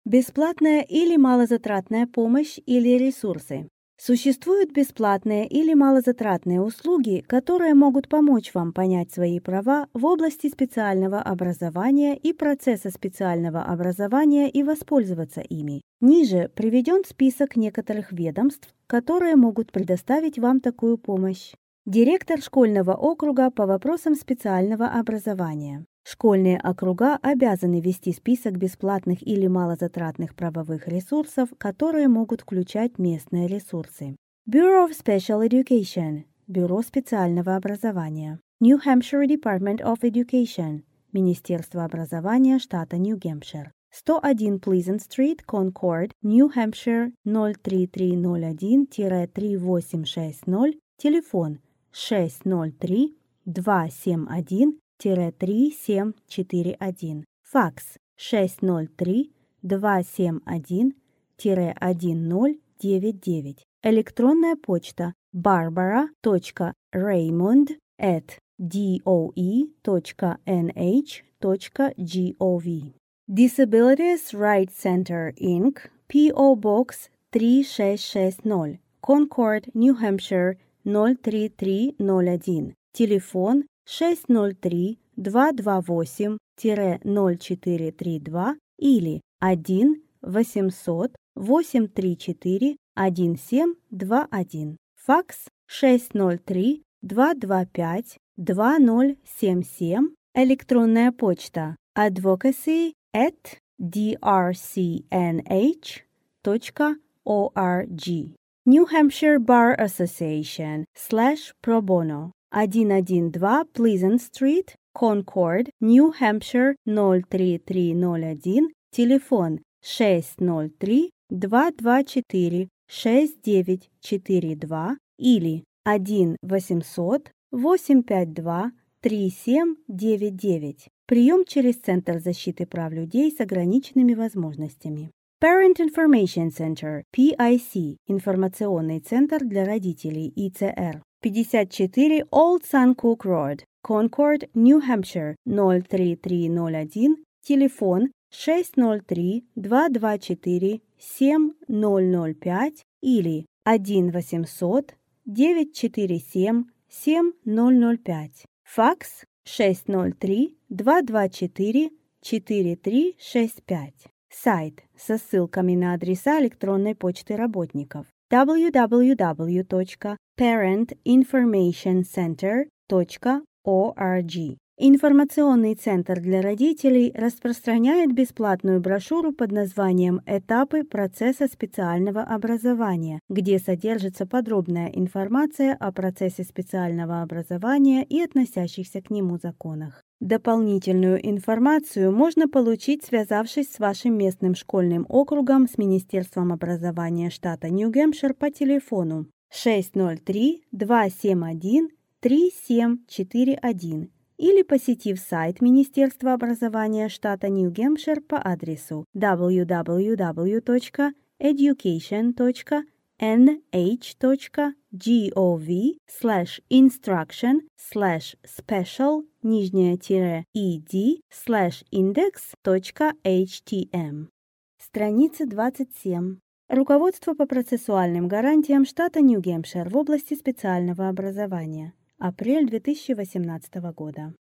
Бесплатная или малозатратная помощь или ресурсы. Существуют бесплатные или малозатратные услуги, которые могут помочь вам понять свои права в области специального образования и процесса специального образования и воспользоваться ими. Ниже приведен список некоторых ведомств, которые могут предоставить вам такую помощь. Директор школьного округа по вопросам специального образования. Школьные округа обязаны вести список бесплатных или малозатратных правовых ресурсов, которые могут включать местные ресурсы. Bureau of Special Education – Бюро специального образования. New Hampshire Department of Education – Министерство образования штата Нью-Гэмпшир. 101 Pleasant Street, Concord, New Hampshire 03301-3860, телефон 603-271-3741, факс 603-271-1099, электронная почта barbara.raymond@doe.nh.gov. Disabilities Rights Center, Inc., P.O. Box 3660, Concord, New Hampshire 03301, телефон 603-228-0432 или 1-800-834-1721, факс 603-225-2077, электронная почта advocacy@drcnh.org. New Hampshire Bar Association /Pro Bono 112 Pleasant Street, Concord, New Hampshire 03301, телефон 603-224-6942 или 1-800-852-3799. Прием через Центр защиты прав людей с ограниченными возможностями. Parent Information Center, PIC, информационный центр для родителей, ИЦР. 54 Old Suncook Road, Concord, New Hampshire, 03301, телефон 603-224-7005 или 1-800-947-7005, факс 603-224-4365. Сайт со ссылками на адреса электронной почты работников www.parentinformationcenter.org. Информационный центр для родителей распространяет бесплатную брошюру под названием «Этапы процесса специального образования», где содержится подробная информация о процессе специального образования и относящихся к нему законах. Дополнительную информацию можно получить, связавшись с вашим местным школьным округом с Министерством образования штата Нью-Гэмпшир по телефону 603-271-3741 или посетив сайт Министерства образования штата Нью-Гэмпшир по адресу www.education.nh.gov/instruction/special-ed/index.htm. Страница 27. Руководство по процессуальным гарантиям штата Нью-Гэмпшир в области специального образования. Апрель 2018 года.